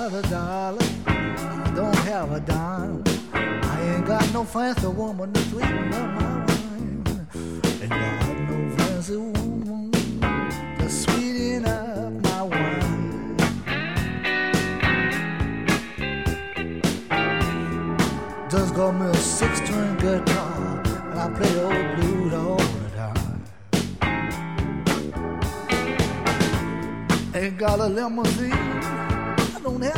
got a dollar, I don't have a dime. I ain't got no fancy woman to sweeten up my wine. Ain't got no fancy woman to sweeten up my wine. Just got me a 6-string guitar, and I play old blues all the time. Ain't got a limousine,